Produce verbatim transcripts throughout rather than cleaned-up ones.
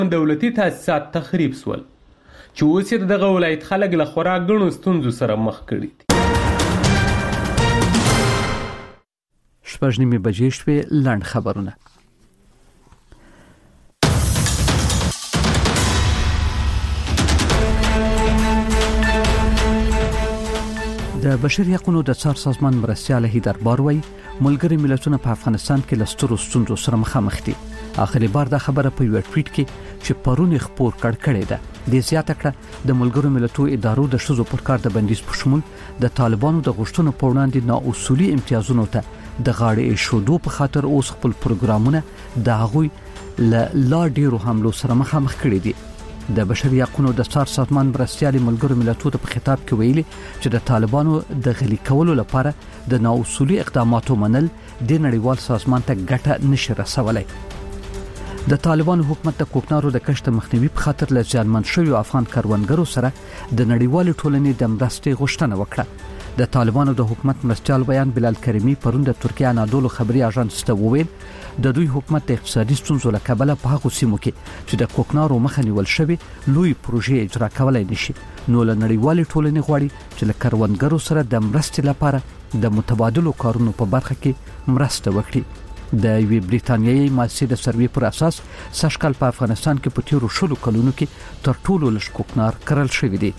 دولتي تاسیسات تخریب سول چې اوس یې دغه ولایت خلک له خورا ګڼو ستونزو سره مخ کړي دي. شپږ نیمې بجې شوې. لنډ خبرونه. د بشري حقوقو د څار سازمان مرستیال هیدر باروي ملګری ملتونه په افغانستان کې له سترو ستونزو سره مخامخ دي. آخري بار دا خبره په یو ټویټ کې چې پرون خبر کړ کړی ده د زیاته کړه د ملګرو ملتونو ادارو د شذو پر کار د بندیز په شمول د طالبانو د غوښتنو په وړاندې نااصولي امتیازونو ته د غاړې شودو په خاطر اوس خپل پروګرامونه د هغوی له لا ډیرو حملو سره مخامخ کړي دي. د بشري حقوقو د څار سازمان مرستیال ملګرو ملتونو په خطاب کې ویلي چې د طالبانو د غلي کولو لپاره د نااصولي اقداماتو منل د نړیوال سازمان ته ګټه نشي رسولای. د طالبانو حکومت د کوکنارو د کشت مخنیوي په خاطر له ځانمن شویو افغان کاروانګرو سره د نړیوال ټولنې د مرستې غوښتنه وکړه. د طالبانو د حکومت مرستیال بیان بلال کریمی پرون د ترکیه انادولو خبري اژانس ته وویل د دوی حکومت د اقتصادي ستونزو له کبله په هغو سیمو کې چې د کوکنارو مخه نیول شوی لوی پروژې اجرا کولای نشي. نو له نړیوال ټولنې غواړي چې له کاروانګرو سره د مرستې لپاره د متبادلو کارونو په برخه کې مرسته وکړي. د یوې بریتانیایي مؤسسې د سروې پر اساس سږکال په افغانستان کې په تیرو شلو کلونو کې تر ټولو لږ کوکنار کرل شوی دی.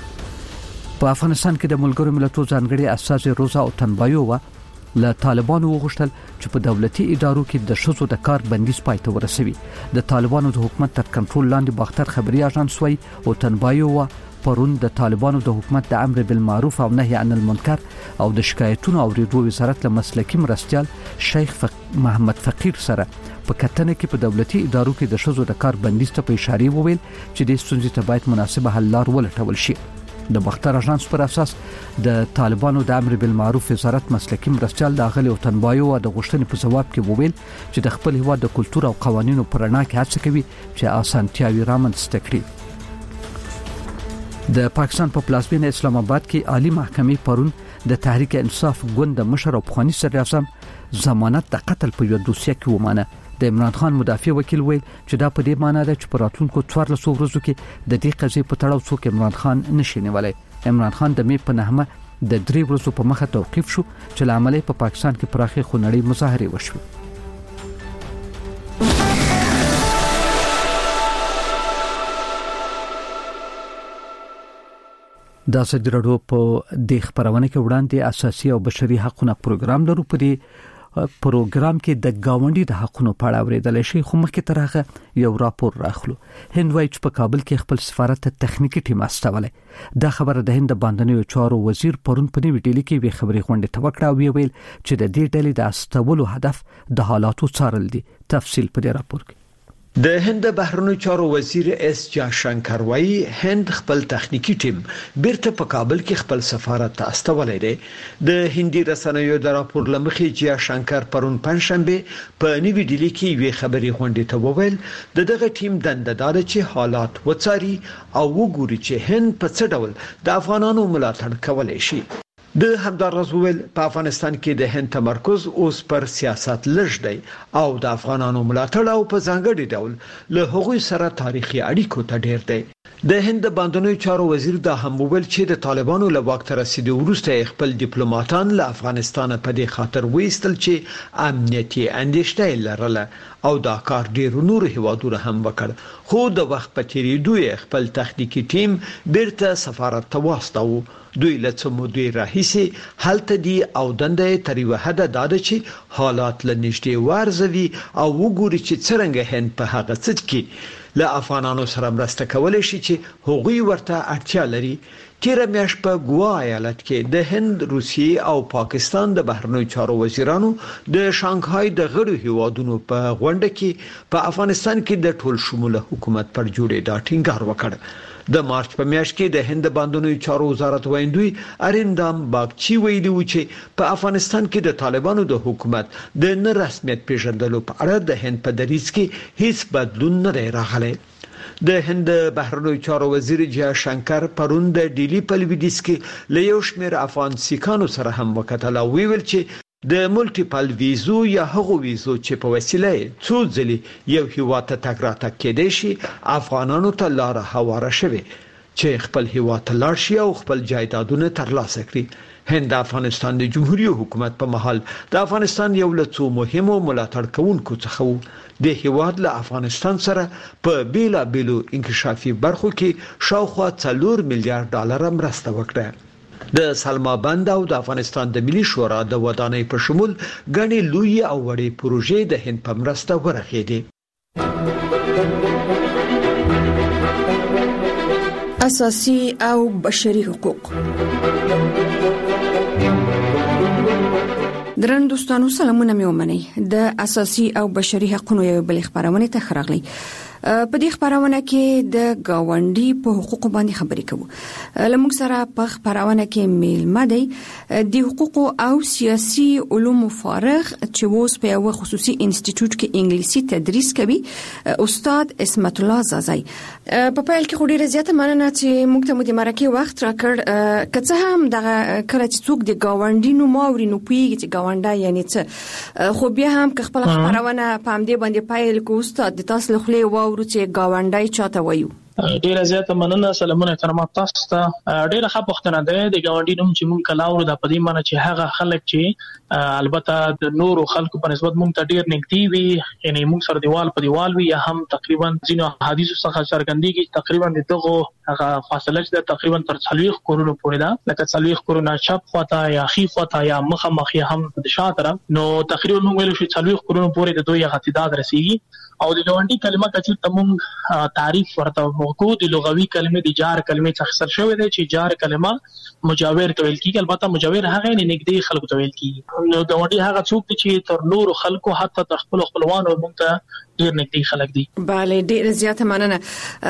په افغانستان کې د ملګرو ملتونو ځانګړي استازي روزا او تنبایووا له طالبانو وغوښتل چې په دولتي ادارو کې د شذو د کار بندیز پای ته ورسوي. د طالبانو د حکومت تر کنټرول لاندې باختر خبري اژانس وایي او تنبایووا پرون د طالبانو د حکومت د امر بالمعروف او نهي عن المنکر او د شکایتونو اوریدو وزارت له مسلکي مرستیال شیخ فق... محمد فقیر سره په کتنه کې په دولتي ادارو کې د شذو د کار بندیز ته په اشاره وویل چې د ستونزې ته باید مناسبه حل لار ولټول شي. د باختر اژانس پر اساس د طالبانو د امر بالمعروف وزارت مسلکي مرستیال د غلي او تنبایو د غوښتنې په جواب کې وویل چې د خپل هیواد د کلتور او قوانینو پر رڼا کې هڅه کوي چې اسانتیاوي رامنځته کړي. د پاکستان په پلازمینه اسلام آباد کې عالی محکمې پرون د تحریک انصاف ګوند مشر او پخوانی صدر اعظم ضمانت د قتل په یو دوسیه کې ومانه. د عمران خان مدافع وکیل ویل چې دا په دې معنی ده چې په راتلونکو څوارلسو ورځو کې د دې قضیې په تړاو څوک عمران خان نشي نیولای. عمران خان د مې په نهمه د درې ورځو په مخه توقیف شو چې لامل په پاکستان کې پراخي خونړۍ مظاهره وشوه. دا سړي راډیو په د خبرونه کې وړاندې اساسي او بشري حقوقو پروګرام لرو. په دې پروګرام کې د گاونډي د حقوقو په اړه اوریدل شي. خو مخکې تر هغه یو راپور راخلو. هند وايي چې په کابل کې خپل سفارت ته تخنیکی ټیم استولې. دا خبره د هند باندنیو چارو وزیر پرون په نیو ډیلی کې وی خبري غونډه ته وکړه او ویل چې د دې ډلې د استولو هدف د حالاتو څارل دي. تفصیل په دې راپور کې. د هند بهرنیو چارو وزیر اس جا شنکر وايي هند خپل تخنیکی ټیم بیرته په کابل کې خپل سفارت ته استولې دی. د هندي رسنیو د راپور لمخې جا شنکر پرون پنځشنبه په نیو ډیلی کې وی خبري غونډه ته وویل د دغه ټیم دنده دا ده چې حالات وڅاري او وګوري چې هند په څه ډول د افغانانو ملاتړ کولای شي. د همدارس ویل په افغانستان کې د هند تمرکز اوس پر سیاست لږ دی او د افغانانو ملاتړ او په ځانګړي ډول له هغوی سره تاریخي اړیکو ته ډیر دی. د هند باندنیو چارو وزیر دا هم ویل چې د طالبانو له واک ته رسیدو وروسته خپل ډیپلوماټان له افغانستان په دې خاطر وېستل چې امنیتي اندېښنې لرله او دا کار ډیر نور هیوادونه هم وکړ. خو د وخت په تیریدو خپل تخنیکی ټیم بیرته سفارت ته واستاوه. دوی له څو مودې راهیسې هلته دي او دنده تر یو حد داده چې حالات له نږدې وارزوي او وګوري چې څنګه هند په هغه څه کې له افغانانو سره مرسته کولای شي چې هغوی ورته اړتیا لري. تیر میاشت په ګوا ایالت کې د هند، روسیې او پاکستان د بهرنیو چارو وزیرانو د شانګهای د غړو هیوادونو په غونډه کې په افغانستان کې د ټول شموله حکومت پر جوړېدا ټینګار وکړ. د مارچ په میاشت کې د هند باندنیو چارو وزارت ویندوی اریندام باغچی ویلي و چې په افغانستان کې د طالبانو د حکومت د نه رسمیت پیژندلو په اړه د هند په دریځ کې هیڅ بدلون نه راغلی. د هند بهرنیو چارو وزیر جیا شنکر پرون د ډیلی په لویدیځ کې له یو شمېر افغان سیکانو سره هم وکتل او ویل چې د ملټیپل ویزو یا هغو ویزو چې په وسیله څو ځلې یو هیواد ته تګ راتګ کېدای شي افغانانو ته لار هواره شوه چې خپل هیواد ته لاړ شي او خپل جایدادونه ترلاسه کړي. هند افغانستان د جمهوریت حکومت په محل د افغانستان یو له څو مهمو ملاتړ کوونکو څخه وو. د هیواد له افغانستان سره په بیلا بیلو انکشافي برخو کې شاوخوا څلور میلیارډ ډالر مرسته وکړه. د سلما بند او د افغانستان د ملي شورا د ودانۍ په شمول غني لوی او وړې پروژې د هند په مرسته ورغېدې. اساسي او بشري حقوق. درن دوستانو سلامونه مې ومنئ. د اساسي او بشري حقوقو یو بل خبرونه ته خراغلي. په دې خبرونه کې د گاونډي په حقوقو باندې خبرې کوو. لمونږ سره په خبرونه کې میلمه دی د حقوقو او سیاسي علوم فارغ چې اوس په یو خصوصي انسټیټیوټ کې انګلیسي تدریس کوي استاد اسمت الله زازای. په پیل کې خوري زیاته مننه چې موږ ته د مرکه وخت راکړ. کڅه هم د کله چې څوک د گاونډي نو ماوري نو پیږي چې گاونډا یعنی څه خو بیا هم که خپل خبرونه په همدې باندې پیل کو استاد د تاسو له خلې ورو چې گاونډای چاته وایو. ډیره زیاته مننه. سلامونه احترامات تاسو ته. ډیره ښه پوښتنه ده. د گاونډي نوم چې مونږ کلاو د پدې معنی چې هغه خلک چې البته د نورو خلکو په نسبت مونږ ته ډیر نږدې وي یعنی مونږ سره دیوال په دیوال وي یا هم تقریبا ځینو حدیثو څخه څرګندېږي تقریبا دغه هغه فاصله چې تقریبا تر څلوېښت کورونو پورې ده لکه څلوېښت کورونه چپ خواته یا خي خواته یا مخه مخ یا هم د شا طرف نو تقریبا مونږ ویل شو څلوېښت کورونو پورې د دوی غتیداد رسیږي. او د گاونډي کلمه کچې ته مونږ تعریف ورته وکړو. د لغوي کلمې د جار کلمې څخه اخیستل شوی دی چې جار کلمه مجاور ته ویل کیږي. البته مجاور هغه نه نږدې خلکو ته ویل کیږي. نو گاونډي هغه څوک دی چې تر نورو خلکو حتی د خپل خپلوانو مونږ ته ډیر نږدې خلک دي. بله ډیر زیاته مننه.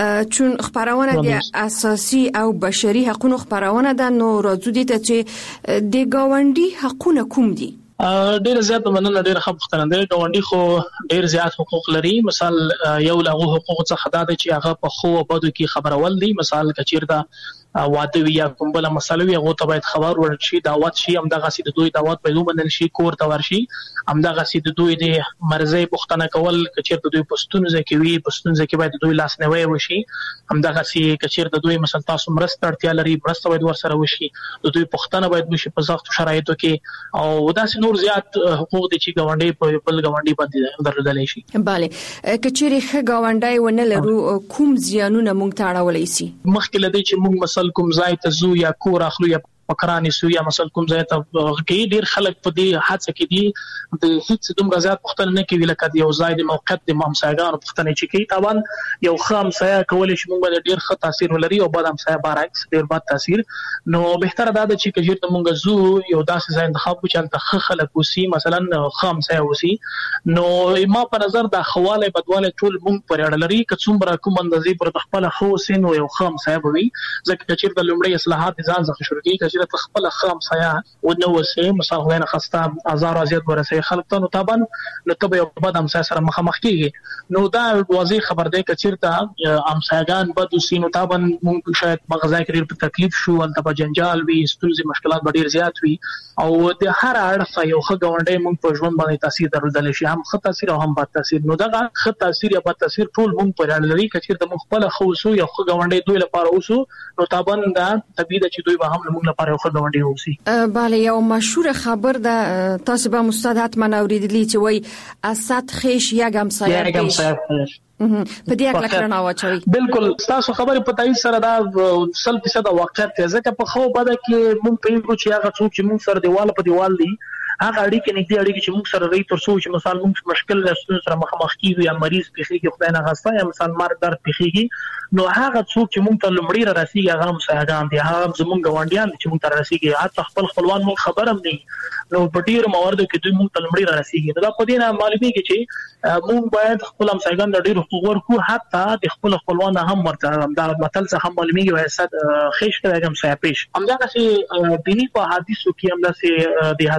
چون خبرونه د اساسي او بشري حقوقو خبرونه ده نو راځو دي ته چې د گاونډي حقوقونه کوم دي؟ ډیر زیات مننه. ډیر ښه پوښتنه ده. گاونډي خو ډیر زیات حقوق لري. مثال یو له حقوقو څخه دا ده چې هغه په خو او بدو کې خبرول دي. مثال کچیرته واده وی یا کوم بل مسله وی هغه ته باید خبر ورشي دعوت شي همدغه سي د دوی دعوت په لومن شي کور ته ورشي همدغه سي د دوی د مرزي پښتنه کول کچیرته دوی پښتون ځکوي پښتون ځکه باید دوی لاس نه وي وشي همدغه سي کچیرته دوی مثلا تاسو مرسته اړتیا لري مرسته باید ورسره وشي د دوی پښتنه باید وشي په سخت شرایطو کې او داسې نور زیات حقوق دي چې گاونډي په بل گاونډي باندې درلودل شي. bale کچيري ښه گاونډي ونه لرو کوم زیانونه مونږ ته اړولای شي؟ مخکې لدی چې مونږ مثال کوم ځای ته زو یا کور اخلو یا پکرانی سو یا مثلا کوم ځای ته کې ډیر خلک په دې حادثه کې دي د هیڅ دومره زیات پښتنه نه کوي لکه د یو ځای د موقعیت د مامسایګانو پښتنه چې کوي طبعا یو خام سایه کول شي موږ باندې ډیر ښه تاثیر ولري او بعد هم سایه برعکس ډیر بد تاثیر. نو بهتره دا ده چې کجیر ته موږ زو یو داسې ځای انتخاب وکړو چې ته خلک وسی مثلا خام سایه وسی نو ما په نظر د خواله بدواله ټول موږ پر اړه لري که څومره کوم اندازې پر خپل خو سین او یو خام سایه وي ځکه چې د لومړی اصلاحات ځان ځخ شروع کیږي چې خپل خام سایه و نو وسه مساوینه خسته هزار ازیات ورسې خلک ته نو طبعا نو تبه یو بد هم سره مخ مخ کیږي نو دا واضح خبر ده چې چیرته امسایگان بد وسینو طبعا ممکن شاید مغزا کې په تکلیف شو ول د جنجال وي ستونزې مشکلات ډیر زیات وي او د هر اړخ یو ښه گاونډي مونږ په ژوند باندې تاثیر درلودل شي هم ښه تاثیر او هم بد تاثیر نو دا ښه تاثیر یا بد تاثیر ټول مونږ په اړه لري چې د مخبل خوسو یو ښه گاونډي دوی لپاره اوسو نو طبعا دا طبيعي ده چې دوی به هم مونږ لپاره یو ښه گاونډي اوسي. bale یو مشهور خبر ده تاسو به مستعد من اوریدلی چې وای اسد خیش یګم سایه یګم سایه په دې اړه کړنه واچوي. بالکل تاسو خبره په تایید سره دا سل فیصد واقعیت ده ځکه په خو بده کې مونږ په چې هغه څوک چې مونږ سره دیواله په دیوال دي هغه اړیکې نږدې اړیکې چې موږ سره ری تر څو چې مثلا موږ مشکل رسول سره مخ مخ کیږي یا مریض پیخي خدای نه غوښته یا مثلا مرګ در پیخيږي نو هغه څوک چې موږ ته لمړی را رسیږي هغه هم سهاګان دي هغه زموږ غونډیان چې موږ ته رسیږي حتی خپل خپلوان موږ خبرم نه نو په ډیر موارد کې دوی موږ ته لمړی را رسیږي دا په دې نه معلومیږي چې موږ باید خپل هم سهاګان د ډیر حقوق ورکو حتی د خپل خپلوان هم ورته دا متل څه هم معلومیږي وای صد خېش کوي هم سایه پېش همدا چې دینی په حدیثو کې هم د حضرت محمد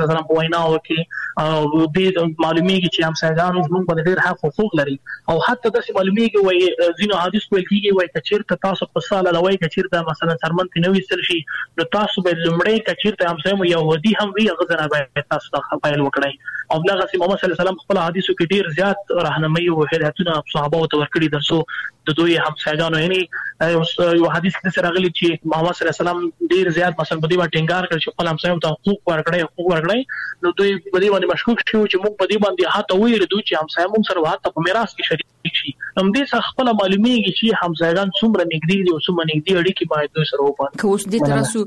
صلی الله علیه وسلم په ویناو کې او د معلومیږي چې همسایګانو موږ په ډیر حق حقوق لري او حتی د معلومیږي وای ځینو حدیث ویل کیږي وای کچیر تاسو په سال لوي کچیر د مثلا سرمن تنوي سل شي نو تاسو به لمړی کچیر ته همسایمو يهودي هم وی غزنه به تاسو ته خپل وکړي او بلغه سي محمد صلی الله علیه وسلم خپل حدیثو کې ډیر زیات راهنمایي او هدایتونه صحابه او ورکړي درسو د دوی همسایګانو یعنی یو حدیث کې راغلی چې محمد صلی الله علیه وسلم ډیر زیات مثلا په دې باندې ټینګار کړ چې خپل همسایو ته حقوق ورکړي حقوق ورکړي نو دوی په دې باندې مشکوک شو چې موږ په دې باندې هاته ویل دوی چې همسایو موږ سره هاته په میراث کې شریک شي هم دې څخه خپل معلومیږي چې همسایګان څومره نږدې دي او څومره نږدې اړیکې باید دوی سره وپاره که اوس دې ترسو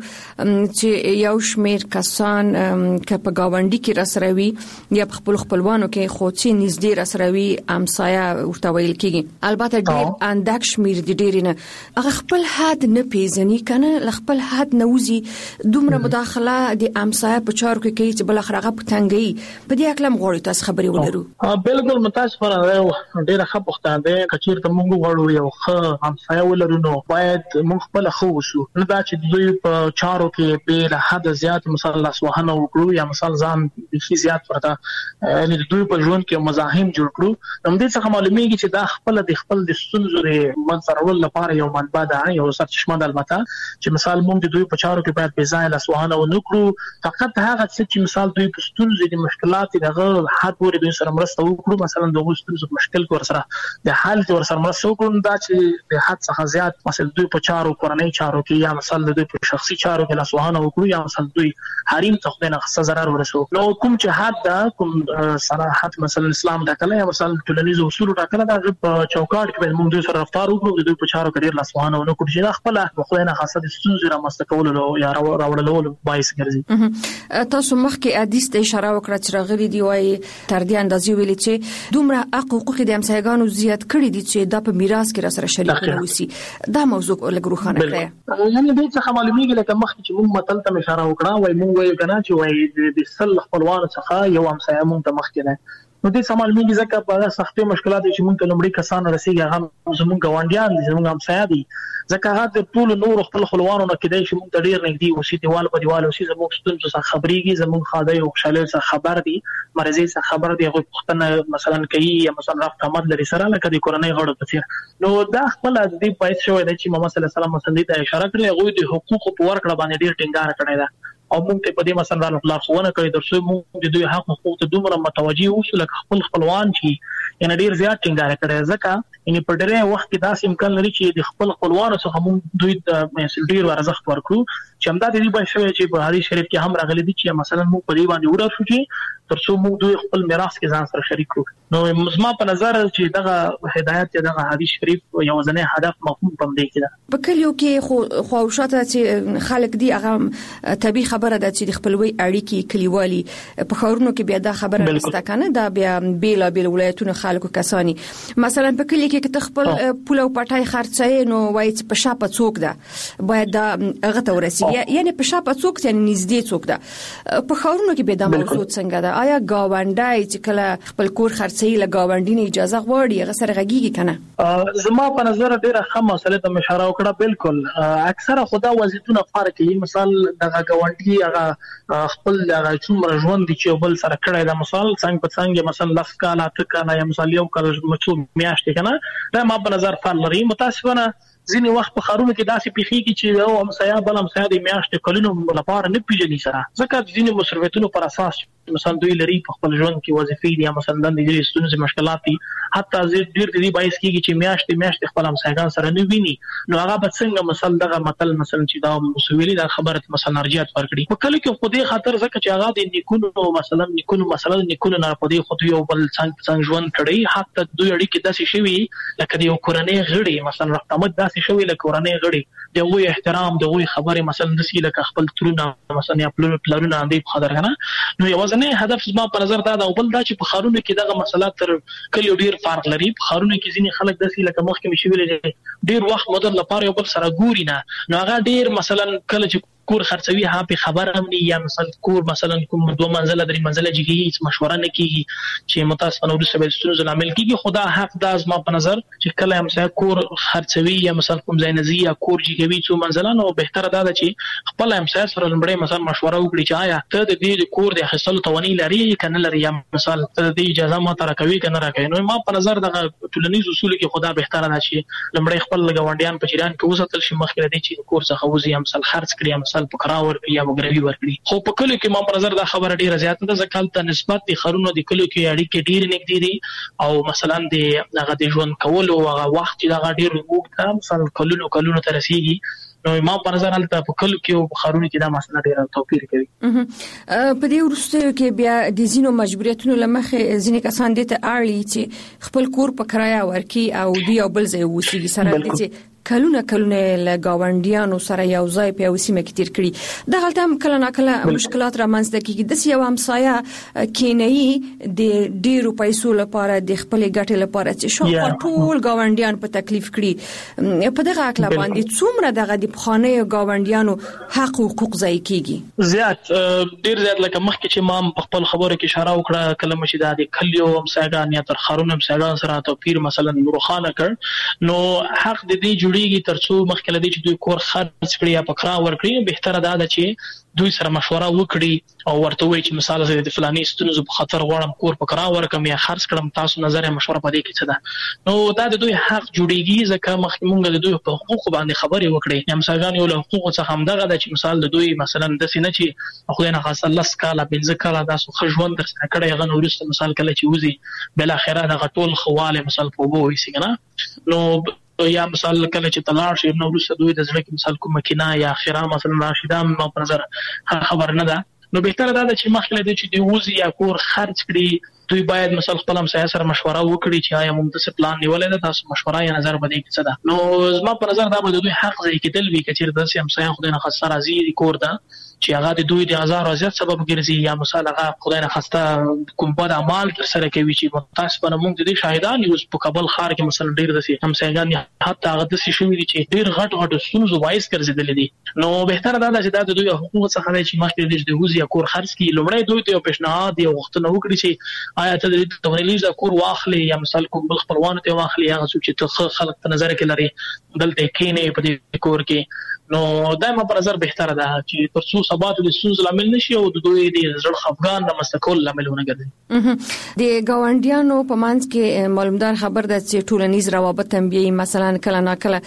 چې یو شمیر کسان که په گاونډي کې راسروي یا په خپل خپلوانو کې خو چې نږدې راسروي همسایه ورته ویل کېږي البته ډېر اندک شمیر دي ډېر نه هغه خپل حد نه پیژني کنه خپل حد نه وزي دومره مداخله د همسایه په چارو کې کوي چې بل اخر هغه پټنګي په دې اکلم غوړي تاسو خبري ولرو بالکل متاسفانه ډېر ښه پوښتنه ده کچیر ته موږ غواړو یو ښه همسایه ولرو نو باید موږ خپل خو وشو نو دا چې دوی په چارو کې به له حد زیات مثلا لاسوهنه وکړو یا مثلا ځان بشي زیات ورته یعنی دوی په ژوند کې مزاحم جوړ کړو نو دې څخه معلومیږي چې دا خپل د خپل د ستونزو لري منځرول لپاره یو منبع ده یو سرچشمه ده البته چې مثال موږ د دوی په چارو کې باید بې ځای لاسوهنه ونکړو فقط هغه چې مثال دوی په ستونزو د مشکلات دغه حد پورې دوی سره مرسته وکړو مثلا دغه ستونزو مشکل ور سره د حل ور سره مرسته وکړو دا چې د حد څخه زیات مثلا دوی په چارو کورنۍ چارو کې یا مثلا دوی په شخصي چارو کې لاسوهنه وکړو یا مثلا دوی حریم ته خدای نه خصه zarar ورسو نو کوم چې حد دا کوم صراحت مثلا اسلام دا کله یا مثلا ټولنیز اصول دا کله دا په چوکاټ کې موږ دوی سره رفتار وکړو دوی په چارو کې ډیر لاسوهنه ونکړو چې خپل خدای نه خاصه د ستونزې را مستقولو یا راوړلو باعث ګرځي تاسو مخکې حدیث ته اشاره وکړه چې راغلي دی وای تر دې اندازې ویلي چې دومره حقوق د همسایګانو زیات کړي دي چې دا په میراث کې را سره شریک اوسي دا موضوع لګ روښانه کړئ یعنی دې څخه معلومیږي لکه مخکې چې موږ متل ته اشاره وکړه وای موږ وایو کنه چې وای د سل خپلوان څخه یو همسایه موږ ته مخکې نه نو دې سمال میږي ځکه په سختي مشکلات چې موږ ته لمړي کسان رسیږي هغه زموږ ګاونډیان دي زموږ همسایه دي ځکه هغه د ټول نور خپل خپلوانو نه کېدای شي موږ ته ډیر نږدې اوسي دیوال په دیوال اوسي زموږ ستونزو څخه خبريږي زموږ خاده او خوشاله څخه خبر دي مرزي څخه خبر دي هغه پښتنه مثلا کوي یا مثلا رافت احمد لري سره لکه د کورنۍ غړو په څیر نو دا خپل د دې پایښت شوی دی چې محمد صلی الله علیه وسلم مسندې ته اشاره کړې هغه د حقوقو په ورکړه باندې ډیر ټینګار کړی دی او موږ ته په دې مثلا الله خو نه کوي درسو موږ د دوی حق حقوق ته دومره متوجي اوسو لکه خپل خپلوان چې ان ډیر زیات ټینګار کړی ځکه ان په ډېر وخت کې داسې امکان لري چې د خپل خپلوانو څخه موږ دوی د ډیر ورزخت ورکړو چې همدا د دې په شوی چې په حدیث شریف کې هم راغلي دي چې مثلا موږ په دې باندې ورسو چې ترڅو موږ دوی خپل میراث کې ځان سره شریک کړو نو زما په نظر چې دغه هدایت دغه حدیث شریف یو ځنه هدف مفهوم پم دی کړه په کلیو کې خو خواوشاته چې خلک دی هغه طبي خبره ده چې د خپلوي اړیکې کلیوالي په خورونو کې بیا دا خبره نشته کنه دا بیا بیل بیل ولایتونو خلکو کسانی مثلا په کلی کې چې خپل پوله او پټای خرڅای نو وایي چې په شاپه څوک ده باید دا هغه ته ورسیږي یعنی په شاپه څوک یعنی نږدې څوک ده په خورونو کې به دا موضوع څنګه ده آیا گاونډای چې کله خپل کور خرڅي له گاونډي نه اجازه غواړي هغه سره غږیږي کنه زما په نظر ډیره ښه مسله ته اشاره وکړه بالکل اکثره خدا وظیفونه فرق کوي مثال دغه گاونډي هغه خپل هغه څومره ژوند دي چې بل سره کړی دا مثال څنګه په څنګه مثلا لاس کاله تکانه یا مثال یو کال مچو میاشتې کنه دا ما په نظر فرق لري متاسفانه ځینې وخت په خارونو کې داسې پیخيږي چې یو همسایه بل همسایه د میاشتې کلونو لپاره نه پیژني سره ځکه ځینې مصرفیتونو پر اساس مثلا دوی لري په خپل ژوند کې وظیفې دي یا مثلا د دې ستونزې مشکلات دي حتی ډیر دې باعث کیږي چې میاشتې میاشتې خپل همسایه‌ګان سره نه ویني نو هغه به څنګه مثلا دغه متل مثلا چې دا مسویلی دا خبره مثلا ارجحیت ورکړي په کله کې خو دې خاطر ځکه چې هغه د نیکونو مثلا نیکونو مثلا نیکونو نه په دې خو یو بل څنګه څنګه ژوند کړي حتی دوی اړیکې داسې شوي لکه د یو کورنۍ غړي مثلا رحمت داسې شوي لکه کورنۍ غړي د وی احترام د وی خبره مثلا د سی لکه خپل ترونه مثلا یا پلرونه اندې په خاطر کنه نو یو ځنه هدف زما په نظر دا د بل دا چې په خارونو کې دغه مسله تر کلیو ډیر فرق لري په خارونو کې ځینې خلک د سی لکه مخکې مشي ویل ډیر وخت مدد لپاره یو بل سره ګوري نه نو هغه ډیر مثلا کله چې کور خرڅوي ها په خبره هم نه یا مثلا کور مثلا کوم دوه منزله درې منزله جګي مشوره نه کیږي چې متاسفانه ورسره به ستونزې لامل کیږي. خدا حق دا از ما په نظر چې کله هم مثلا کور خرڅوي یا مثلا کوم ځای نزي یا کور جګوي څو منزله نو بهتره دا ده چې خپل هم مثلا سره لمړی مثلا مشوره وکړي چې آیا ته د دې کور د اخیستلو توانایي لري کنه لري یا مثلا ته د اجازه ما تر کوي کنه راکوي. نو ما په نظر د ټولنیز اصول کې خدا بهتره ده چې لمړی خپل غونډیان په جریان کې وساتل شي مخکې لري چې کور څخه وزي هم مثلا خرڅ کړي مثلا په کرا ورکړي یا وګړي ورکړي. خو په کله کې ما په نظر دا خبره ډیره زیاته ده ځکه ته نسبت د خرونو د کلو کې اړیکې ډیر نږدې دي او مثلا د هغه د ژوند کولو هغه وخت چې دا ډیر وګړه مثلا کلونو کلونو تر رسیدي. نو ما په نظر حالت په کلو کې او خرونو کې دا مسله ډیره توپیر کوي. په دې ورسته کې بیا د زینو مجبوریتونو لمخه ځینې کسان دي ته اړي چې خپل کور په کرایه ورکي او دی او بل ځای وسیږي سره دي کلونه کلونه له گاونډیانو سره یو ځای په وسیمه کې تیر کړي. د غلطه هم کله ناکله مشکلات رامنځته کیږي د سیو همسایه کینې د ډیرو پیسو لپاره د خپل ګټې لپاره چې شو ټول گاونډیان په تکلیف کړي. په دغه اکلا باندې څومره دغه د خانه گاونډیانو حق او حقوق ځای کیږي؟ زیات ډیر زیات لکه مخکې چې ما په خپل خبره کې اشاره وکړه کله مشي د کلیو همسایګان یا تر خارون همسایګان سره توپیر مثلا نورخانه کړ نو حق د دې جوړیږي ترڅو مخکې لدی چې دوی کور خرڅ کړي یا پکرا ورکړي. بهتره ده چې دوی سره مشوره وکړي او ورته وایي چې مثال زه د فلاني ستونزو په خاطر غواړم کور پکرا ورکم یا خرڅ کړم تاسو نظر مشوره پدې کې څه ده. نو دا د دوی حق جوړیږي ځکه مخکې مونږ د دوی په حقوق باندې خبرې وکړي. همسایګان یو له حقوق څخه هم دغه د چې مثال د دوی مثلا د سینې چې خو نه خاصه لس کاله پنځه کاله تاسو خژوند در سره کړی غن ورسته مثال کله چې وزي بل اخره دغه ټول خواله مثال په وو وي څنګه نو یا مثال کله چې تلاړ شي نو ورسره دوی د ځړ کې مثال کومه کینا یا اخره مثلا راشدام ما په نظر خبر نه ده. نو بهتره ده چې مخکې د چې دی وزي یا کور خرڅ کړي دوی باید مثلا خپل هم سره مشوره وکړي چې آیا موږ د پلان نیولای ده تاسو مشوره یا نظر بده کې څه ده. نو زما په نظر دا به دوی حق ځای کېدل وی کچیر د سیم سایه خدای نه خاصه راځي کور ده چې هغه د دوی د هزار ازیات سبب ګرځي یا مثلا هغه خدای نه خاصه کوم بد اعمال تر سره کوي چې متاسفانه موږ د دې شاهدان یو په کابل ښار کې مثلا ډیر د سي همسایګان حتی هغه د سي شوې دي چې ډیر غټ غټ ستونزو وایس ګرځیدل دي. نو بهتره ده چې د دوی حقوق څخه دی چې مخکې د وزي کور خرڅ کی لومړی دوی ته پیشنهاد یو وختونه وکړي چې آیا ته د تونلیز کور واخلي یا مثلا کوم بل خپلوان ته واخلي هغه چې ته خلک په نظر کې لري دلته کینې په دې کور کې. نو دایمه پر نظر بهتره ده چې ترڅو ثبات د سوز لامل نشي او د دوی د زړه خفقان د مستقل لاملونه ګرځي. د ګاونډیانو په منځ کې معلومدار خبر ده چې ټولنیز روابط هم بي مثلا کله نا کله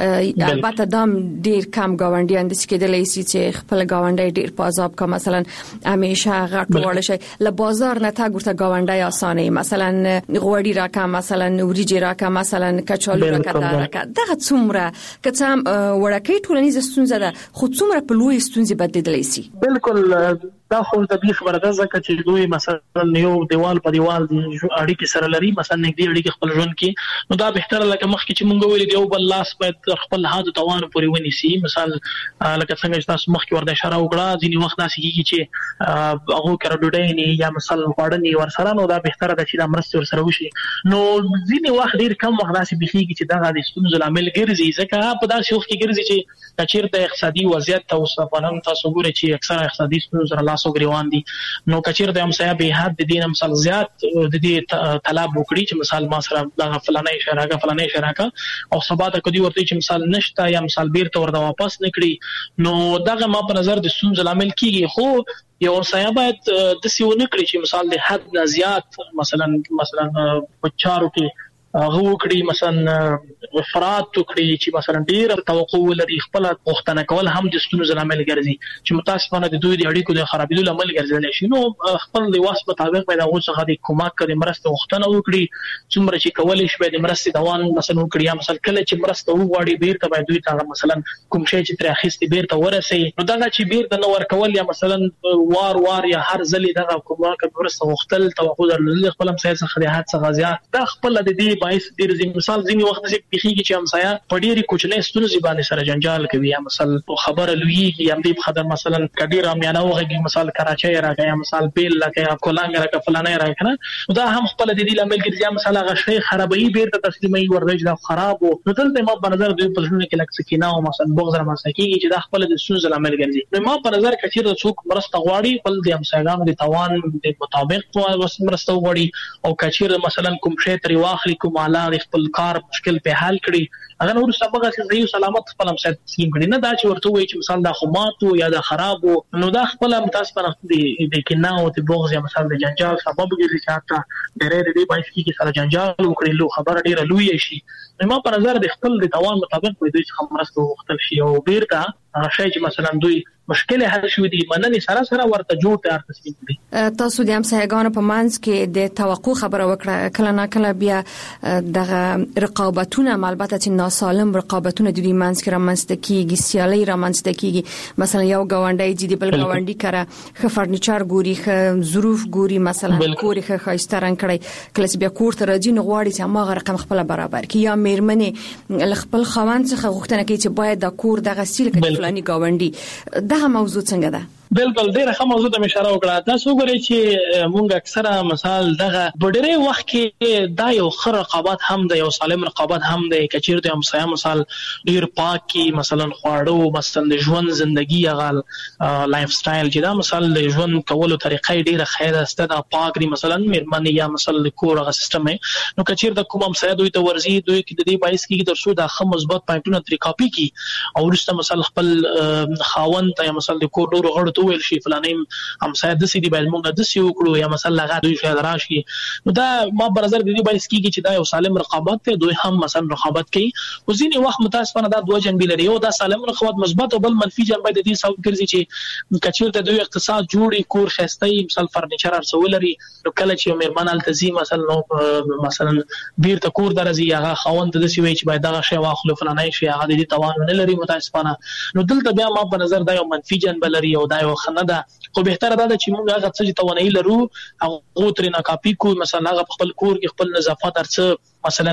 البته دام ډیر کم ګاونډیان د سکیدلې سي چې خپل ګاونډي ډیر په عذاب کا مثلا همیشه غټ وړ شي ل بازار نه تا ګورته ګاونډي اسانه مثلا غوړی راکا مثلا وريجي راکا مثلا کچالو راکا راکا دغه څومره کڅم وړکې ټولنیز ستونزه ده خو څومره په لوی ستونزې بدلېدلی سي. بالکل دا خو د دې خبره ده ځکه چې دوی مثلا یو دیوال په دیوال اړیکې سره لري مثلا نږدې اړیکې خپل ژوند کې نو دا بهتره لکه مخکې چې مونږ ویل دی یو بل لاس باید خپل حد توان پورې ونیسي. مثال لکه څنګه چې تاسو مخکې ورته اشاره وکړه ځینې وخت داسې کېږي چې هغه کړه ډوډۍ نه یا مثلا خوړنې ورسره نو دا بهتره ده چې دا مرسته ورسره وشي. نو ځینې وخت ډیر کم وخت داسې بخېږي چې دا د ستونزو لامل ګرځي ځکه په داسې وخت کې ګرځي چې کچیرته اقتصادي وضعیت تاسو په تاسو ګورئ چې اکثره اقتصادي ستونزې سره لاس او ګریوان دي. نو کچیرته هم سیا به حد دین هم مثال زیات د دې طلب وکړي چې مثال ما سره دا فلانه شراکه فلانه شراکه او سباته کدي ورته چې مثال نشته یا مثال بیرته ورته واپس نکړي نو دغه ما په نظر د ستونزې لامل کیږي. خو یو سیا باید د سیونه کړی چې مثال د حد نه زیات مثلا مثلا په چارو کې هغه وکړي مثلا افراط وکړي چې مثلا ډیر توقع لري خپل غوښتنه کول هم د ستونزو لامل ګرځي چې متاسفانه د دوی د اړیکو د خرابېدو لامل ګرځي شي. نو خپل د واس په مطابق پیدا غوښه د کومک کړي مرسته غوښتنه وکړي څومره چې کولای شي د مرستې دوام مثلا وکړي یا مثلا کله چې مرسته وغواړي بیرته باید دوی ته مثلا کوم شی چې تر اخیستي بیرته ورسي نو دا چې بیرته نو ورکول یا مثلا وار وار یا هر ځلې دغه کومک مرسته غوښتل توقع درلودل خپل هم سیاست خدای حد څخه زیات دا خپل د دې دې باعث ډیر زی مثال ځینی وخت چې پیخیږي چې همسایا په ډیری کوچنۍ ستونزې باندې سره جنجال کوي یا مثلا خبره لویږي هم دې خدای مثلا کډیر امیانه وغږی مثال کراچۍ راغی یا مثال بیل لکه کولانګ راکه فلانه راغی کنه دا هم خپل د دې لامل کې چې مثلا غشي خرابوي بیرته تسلیمي ورځ دا خراب او نو دلته ما په نظر د پرشن کې لکه سکینه او مثلا بغض را مسکیږي چې دا خپل د ستونزې لامل ګرځي نو ما په نظر کې چې څوک مرسته غواړي بل د همسایګانو د توان د مطابق په مرسته غواړي او کچیر مثلا کوم شی تر واخلي کوم اعلی خپل کار مشکل په حل کړي اگر نور سبق چې زیو سلامت خپل هم تسلیم کړي نه دا چې ورته وایي چې مثلا دا خماتو یا دا خراب نو دا خپل هم تاسو په د د کینه او د بغض یا مثلا د جنجال سبب ګرځي چې حتی ډېرې دې باعث کیږي سره جنجال وکړي لو خبر ډیره لوی شي نو ما په نظر د خپل د توان مطابق په دې چې خمرسته وختل شي او بیرته هغه شی چې مثلا دوی مشکل حل شوی دي مننه سره سره ورته جوړ تیار تسلیم دي تاسو د همسایګانو په منځ کې د توقع خبره وکړه کله نه کله بیا دغه رقابتونه البته چې ناسالم رقابتونه د دې منځ کې رامنځته کیږي سیالي رامنځته کیږي مثلا یو گاونډي چې د بل گاونډي کړه خ فرنیچر ګوري خ ظروف ګوري مثلا کوري خ خاصه رنگ کړي کله چې بیا کور ته راځي نو غواړي چې هغه رقم خپل برابر کړي یا میرمنې خپل خوند څخه غوښتنه کوي چې باید د کور دغه سیل کې فلاني گاونډي دا موضوع څنګه ده بالکل ډیره ښه موضوع ته اشاره وکړه تاسو ګورئ چې مونږ اکثره مثال دغه ډېری وخت کې دا یو خر رقابت هم د یو سالم رقابت هم د کچیر د همسایه مثال ډیر پاکي مثلا خواړو مثلا د ژوند ژوندۍ غال لایف سټایل چې دا مثال د ژوند کولو طریقې ډیره خیره است دا پاک دی مثلا مېرمنې یا مثلا د کور غ سیستم نو کچیر د کوم همسایه دوی ته ورزي دوی کې د دې باعث کې تر څو د خه مثبت پوینټونه تری کاپي کی او ورسته مثلا خپل خاوند ته مثلا د کور ډور غړ ویل شي فلانیم همسایه د سې دی باید موږ د سې وکړو یا مثلا لغه دوی شاید راشي نو دا ما پر نظر د دې باعث کیږي چې دا یو سالم رقابت ته دوی هم مثلا رقابت کوي او ځینې وخت متاسفانه دا دوه جنبې لري یو دا سالم رقابت مثبت او بل منفي جنبه د دې سبب ګرځي چې کچیر ته دوی اقتصاد جوړي کور خسته مثلا فرنیچر ارسول لري نو کله چې مېرمن التزي مثلا نو مثلا بیر ته کور درځي هغه خوند د سې وی چې باید دا شی واخلو فلانه شي هغه د توان نه لري متاسفانه نو دلته بیا ما په نظر دا یو منفي جنبه لري او دا خنه ده خو بهتره ده چې موږ هغه څه چې توانایي لرو هغه ترې نه کاپي کو مثلا هغه خپل کور کې خپل نظافت ارڅ مثلا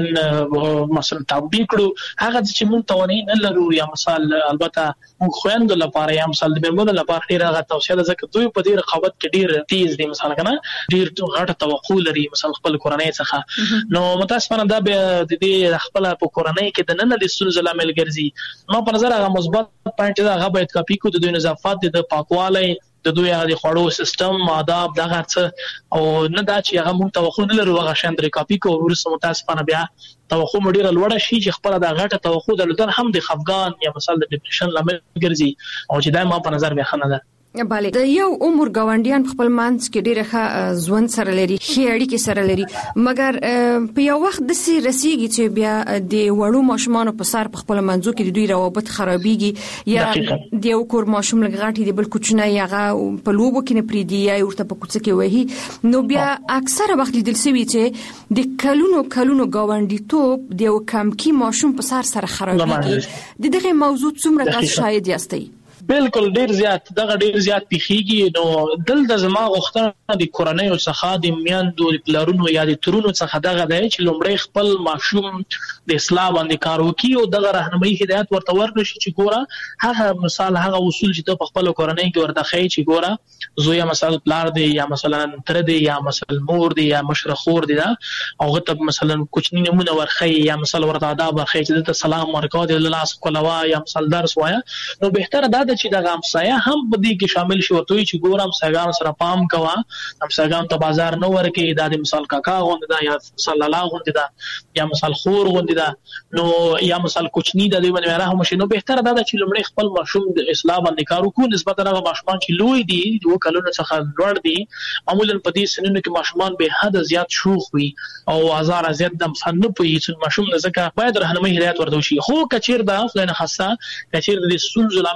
مثلا تطبیق کړو هغه چې موږ توانایي نه لرو یا مثلا البته موږ خويند لپاره یا مثلا د مېرمنو لپاره ډیر هغه توصیه ده ځکه دوی په دې رقابت کې ډیر تیز دي مثلا کنه ډیر غټه توقع لري مثلا خپل کورنۍ څخه نو متاسفانه دا د دې خپل په کورنۍ کې د نن د ستونزې لامل ګرځي نو په نظر هغه مثبت پوینټ دا هغه باید کاپي کو د دوی نظافت د پاکوالي د دوی هغه خوړو سیستم آداب دغه څه او نه دا چې هغه مونږ توقع نه لرو هغه شان درې کاپي کو ورسره متاسفانه بیا توقع مډیره لوړه شي چې خپل د غټه توقع درلودل هم د خفګان یا مثلا د ډیپریشن لامل ګرځي او چې دا ما په نظر بیا خنه ده بله د یو عمر گاونډیان خپل منځ کې ډیره ښه ژوند سره لري ښه اړیکې سره لري مګر په یو وخت د سي رسیږي چې بیا د وړو ماشومان په سر په خپل منځو کې د دوی روابط خرابيږي یا د یو کور ماشوم لګاټي د بل کوچنی هغه په لوبو کې نه پریدي یا ورته په کوڅه کې وهي نو بیا اکثره وخت لیدل شوی چې د کلونو کلونو گاونډي توپ د یو کم کی ماشوم په سر سره خرابيږي د دغه موضوع څومره غږ شاید یاستئ بالکل ډیر زیات دغه ډیر زیات پیخیږي نو دلته زما غوښتنه د کورنۍ او څخه د میاندو د پلارونو یا د ترونو څخه دغه دی چې لومړی خپل ماشوم د اسلام باندې کار وکړي او دغه راهنمایي هدایت ورته ورکړي چې ګوره هغه مثال هغه اصول چې ته په خپل کورنۍ کې ورته ښیي چې ګوره زوی مثلا پلار دی یا مثلا تر دی یا مثلا مور دی یا مشره خور دی دا او ته مثلا کوچنی نمونه ورخی یا مثلا ورته آداب ورخی چې ته سلام ورکوه د لاس کولوا یا مثلا درس وایا نو بهتره ده چې دا همسایه هم په دې کې شامل شي ورته چې ګور همسایګان سره پام کوه همسایګان ته بازار نه ورکې دا د مثال کاکا غوند دا یا صلی الله غوند دا یا مثال خور غوند دا نو یا مثال کوچنی د دې باندې رحم شي نو بهتره ده چې لمړی خپل ماشوم د اسلام باندې کار وکړي نسبت هغه ماشومان چې لوی دي دوه کلونو څخه لوړ دي معمولا په دې سنونو کې ماشومان به حد زیات شوخ وي او هزار زیات د مصنف په هیڅ ماشوم نه ځکه باید راهنمایي هدایت ورته شي خو کچیر دا خلنه خاصه کچیر د سنز العمل کې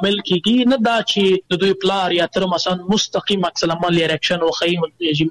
کیږي نه دا چې د دوی پلار یا تر مثلا مستقیم عکس العمل یا ریاکشن او خی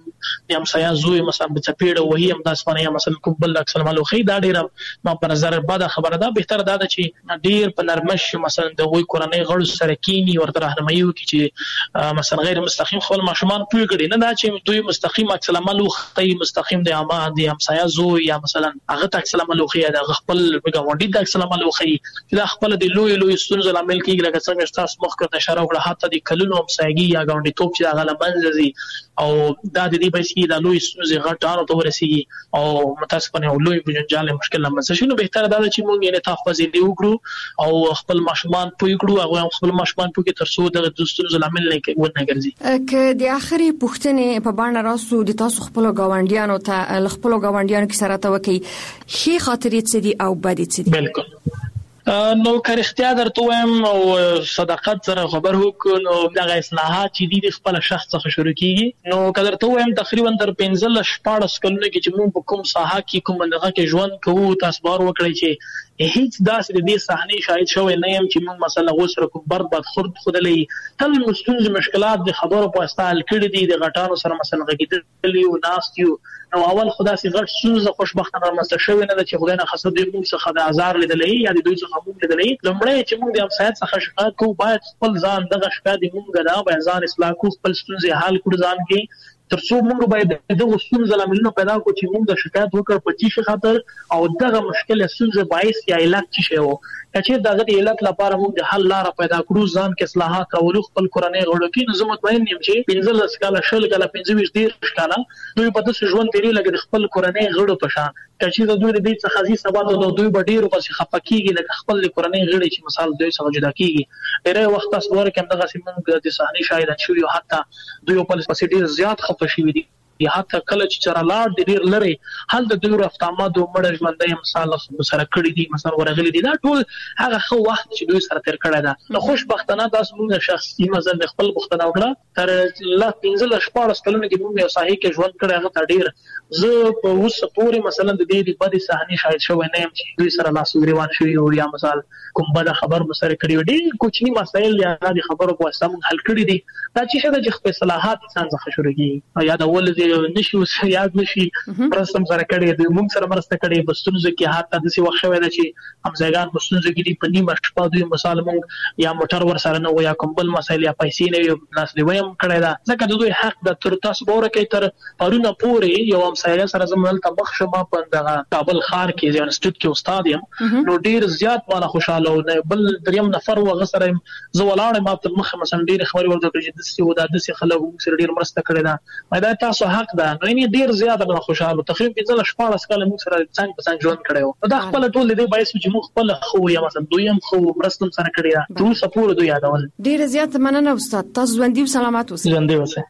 د همسایه زوی مثلا په چپیړه وهي هم داس باندې مثلا کوم بل عکس العمل خی دا ډیره ما په نظر بعد خبره ده بهتر ده چې ډیر په نرمش مثلا د وی کورنۍ غړو سره کینی ورته راهنمایي وکړي چې مثلا غیر مستقیم خپل ماشومان پوي کړي نه دا چې دوی مستقیم عکس العمل خی مستقیم د اما د همسایه زوی یا مثلا هغه عکس العمل خی د خپل بګاونډي د عکس العمل خی دا خپل د لوی لوی ستونزې لامل کیږي لکه څنګه تاسو مخکې اشاره وکړه حتی د کلونو همسایګي یا ګاونډي توپ چې هغه لمنځي او دا د دې بشي د لوی ستونزې غټانو ته ورسیږي او متاسفانه لوی بجنجال مشکل لمنځه شنو بهتره ده چې موږ یې ته فزیدي وکړو او خپل ماشومان پوي کړو هغه خپل ماشومان پوي کې ترڅو د ستونزې لامل نه کې ونه ګرځي که د اخري پوښتنې په باندې راسو د تاسو خپل ګاونډیانو ته خپل ګاونډیانو کې سره ته وکي خي خاطرې څه دي او بد څه دي بالکل نو که اختیا درته وایم او صداقت سره خبر وکړو نو دغه اصلاحات چې د خپل شخص څخه شروع کیږي نو که درته وایم تقریبا تر پنځه شپږ کلونو کې چې موږ په کوم ساحه کې کوم دغه کې ژوند کوو تاسو بار وکړئ چې هیڅ داسې د دې صحنې شاهد شوی نه يم چې موږ مثلا غوسره کوم برد بد خرد خدلې تل مستونز مشکلات د خبرو په استعمال کړي دي د غټانو سره مثلا غږیدلی او ناستیو نو اول خدا سي غټ سوزه خوشبختانه رامسته شوی نه چې خدای نه خاصه دوی موږ څخه د آزار لیدلې یا د دوی څخه موږ لیدلې لمړی چې موږ د امسایت څخه شکایت کوو باید خپل ځان دغه شکایت موږ دا باید ځان اصلاح کوو خپل ستونزې حل کړو ځان کې ترڅو موږ باید دغه ستونزې لاملونه پیدا کړو چې موږ د شکایت وکړ په چی خاطر او دغه مشکل ستونزې باعث یا علت شي وو چې دغه علت لپاره موږ د حل لار پیدا کړو ځان کې اصلاحات راولو خپل کورنۍ غړو کې نظم مطمئن یم چې پنځه کاله شل کاله پنځه ویشت ډیر کاله دوی په تاسو ژوند تیری لګي خپل کورنۍ غړو په شان چې دوی د دې څخه ځي سبا د دوی بډیرو پس خپکیږي لکه خپل کورنۍ غړي چې مثال دوی څخه جدا کیږي ډېر وخت تاسو ورکه دغه سیمه د صحنه شاهد شوی او حتی دوی په پس ډیر زیات خپه شوی دي یا حتی کله چې چرلاړ د ډیر لري حل د دوی رفتامات او مړ ژوندۍ مثال سره کړی دي مثلا ورغلي دي دا ټول هغه خو وخت چې دوی سره تیر کړی دا نو خوشبختانه تاسو موږ شخصي مثلا خپل بختنه وکړه تر لا پنځه شپږ کلونه کې موږ یو صحیح کې ژوند کړی هغه ډیر زه په اوس پورې مثلا د دې د بدې صحنې شاهد شوی نه یم چې دوی سره لاس ګریوان شوی او یا مثال کوم بل خبر مسره کړی ډیر کوچنی مسایل یا د خبرو په واسطه حل کړی دي دا چې څنګه چې خپل اصلاحات انسان څخه شروع کیږي یا د ول نشي یاد نشي پرستم سره کړي د موږ سره مرسته کړي بستونځ کې حتی د څه وخت شوی دی چې همزګان بستونځ کې دی په نیمه شپه دوی مثال موږ یا موټر ور سره نه یا کوم بل مسایل یا پیسې نه یو ناس دی ویم کړی دا ځکه د دوی حق د تر تاسو بوره کې تر پرونه پورې یو همسایه سره زموږ ته مخ شمه په دغه کابل ښار کې ځان انسټیټیوټ کې استاد یم نو ډیر زیات مالا خوشاله او بل دریم نفر وغسره زه ولاړم ما ته مخ مثلا ډیر خبري ورته چې د سی ودا د سی خلک سره ډیر مرسته کړی دا دا تاسو حق ده نو ډیر زیات نه خوشاله تقریبا پنځه شپږ کاله موږ سره څنګه په څنګه ژوند کړو دا خپل ټول دې باعث چې موږ خپل خو یا مثلا دویم خو مرستم سره کړی دا ټول سپور دوی یادول ډیر زیات مننه استاد تاسو ژوندۍ او سلامات اوسئ ژوندۍ اوسئ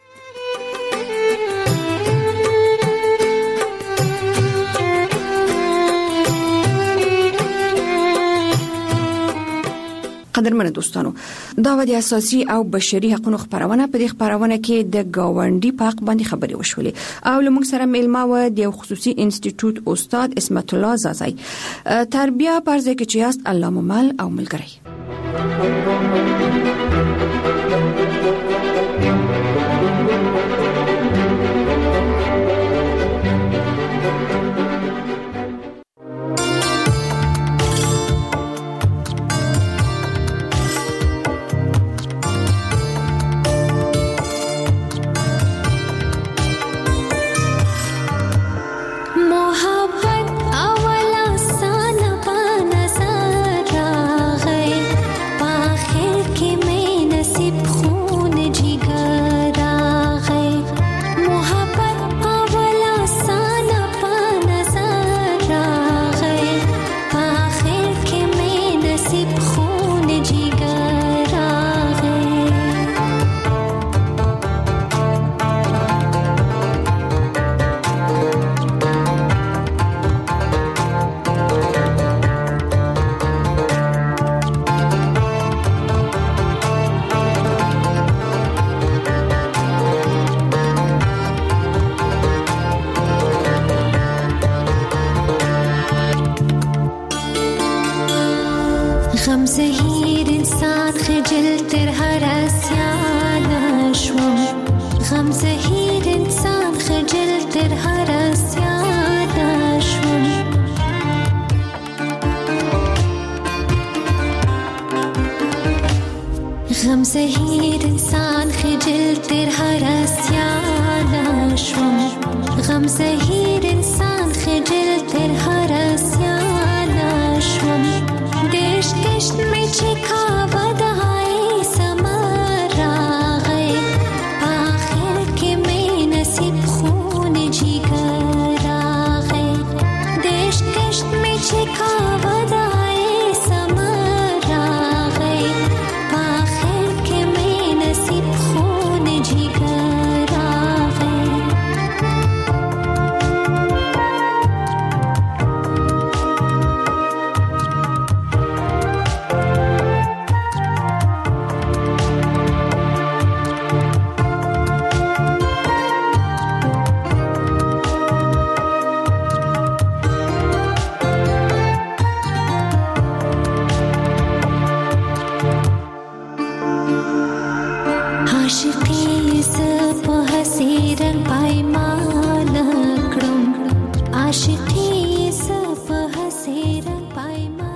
قدرمن دوستانو دا و د اساسي او بشري حقوقو خبرونه په دې خبرونه کې د گاونډي په حق باندې خبرې وشولې او لمونږ سره میلمه و د خصوصي انسټیټیوټ استاد اسمت الله زازای تربیه پرځه کې چې است الله ممل او ملګری पागल غم زهیر انسان خجل تر هر اسیان شوم غم زهیر انسان خجل تر هر اسیان شوم غم زهیر انسان خجل تر هر اسیان شوم غم زهیر انسان خجل تر هر اسیان